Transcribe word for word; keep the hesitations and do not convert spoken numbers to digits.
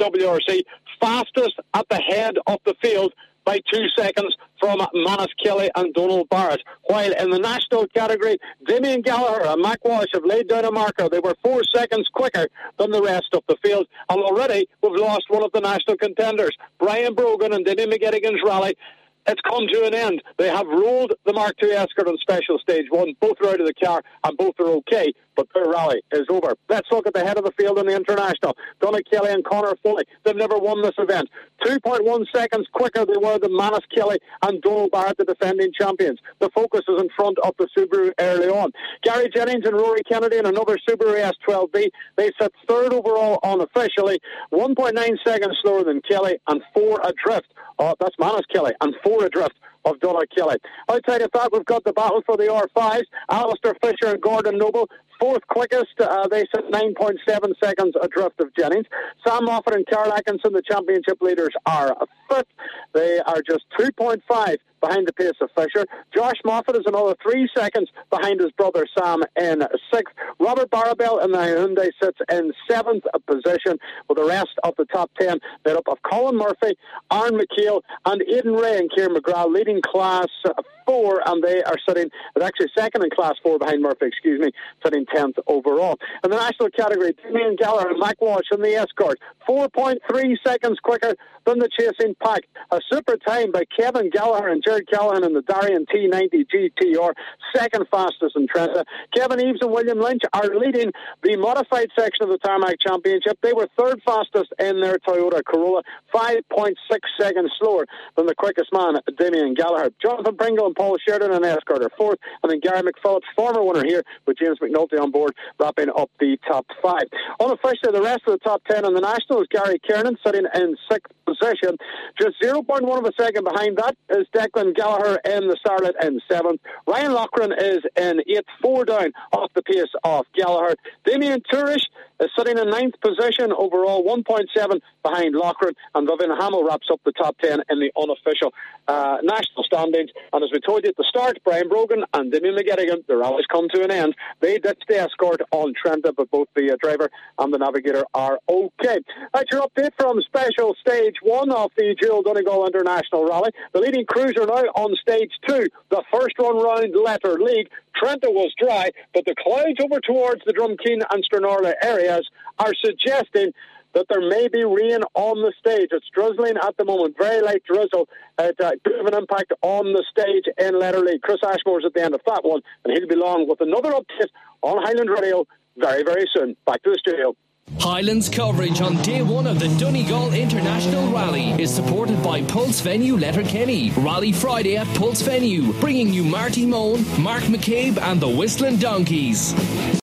W R C, fastest at the head of the field by two seconds from Manus Kelly and Donald Barrett. While in the national category, Damien Gallagher and Mac Walsh have laid down a marker. They were four seconds quicker than the rest of the field. And already we've lost one of the national contenders. Brian Brogan and Denny McGettigan's rally, it's come to an end. They have rolled the Mark two Escort on special stage one. Both are out of the car and both are okay, but their rally is over. Let's look at the head of the field in the International. Donna Kelly and Conor Foley. They've never won this event. two point one seconds quicker they were than Manus Kelly and Donald Barrett, the defending champions. The Focus is in front of the Subaru early on. Gary Jennings and Rory Kennedy in another Subaru S twelve B. They sit third overall unofficially. one point nine seconds slower than Kelly and four adrift. Oh, that's Manus Kelly and four adrift of Donna Kelly. Outside of that, we've got the battle for the R fives. Alistair Fisher and Gordon Noble, fourth quickest. Uh, they sit nine point seven seconds adrift of Jennings. Sam Moffat and Carl Atkinson, the championship leaders, are fifth. They are just two point five behind the pace of Fisher. Josh Moffat is another three seconds behind his brother Sam in sixth. Robert Barabel in the Hyundai sits in seventh position, with the rest of the top ten made up of Colin Murphy, Aaron McHale, and Aidan Ray and Kieran McGrath leading class four, and they are sitting, they're actually second in class four behind Murphy, excuse me, sitting tenth overall. In the national category, Damien Gallagher and Mac Walsh in the Escort, four point three seconds quicker than the chasing pack. A super time by Kevin Gallagher and Jared Callahan in the Darien T ninety G T R, second fastest in Trenta. Kevin Eves and William Lynch are leading the modified section of the Tarmac Championship. They were third fastest in their Toyota Corolla, five point six seconds slower than the quickest man, Damien Gallagher. Jonathan Pringle and Paul Sheridan in Escort are fourth, and then Gary McPhillips, former winner here, with James McNulty on board, wrapping up the top five. Unofficially, the rest of the top ten in the National is Gary Kiernan, sitting in sixth position. Just zero point one of a second behind that is Declan Gallagher in the Starlet in seventh. Ryan Loughran is in eighth, four down off the pace of Gallagher. Damien Tourish is sitting in ninth position overall, one point seven behind Loughran, and Vivian Hamill wraps up the top ten in the unofficial uh, national standings. And as we told you at the start, Brian Brogan and Damien McGettigan, the rally's come to an end. They ditched the Escort on Trenta, but both the uh, driver and the navigator are okay. That's your update from special stage one of the Dual Donegal International Rally. The leading cruiser now on stage two, the first run round Letter League. Trenta was dry, but the clouds over towards the Drumkeen and Stranorla areas are suggesting that there may be rain on the stage. It's drizzling at the moment, very light drizzle. It uh, could have an impact on the stage in Letter League. Chris Ashmore's at the end of that one, and he'll be along with another update on Highland Radio very, very soon. Back to the studio. Highlands coverage on day one of the Donegal International Rally is supported by Pulse Venue Letterkenny. Rally Friday at Pulse Venue, bringing you Marty Moan, Mark McCabe and the Whistling Donkeys.